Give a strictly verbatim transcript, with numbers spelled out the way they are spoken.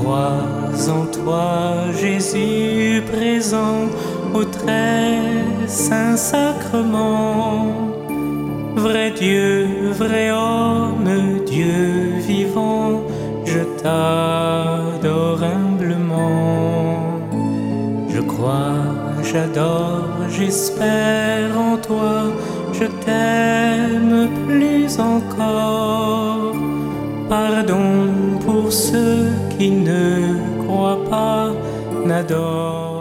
crois en toi, Jésus présent au très saint sacrement. Vrai Dieu, vrai homme, Dieu vivant, je t'adore humblement. Je crois, j'adore, j'espère en toi, je t'aime plus encore. Pardon pour ceux qui ne croient pas, n'adorent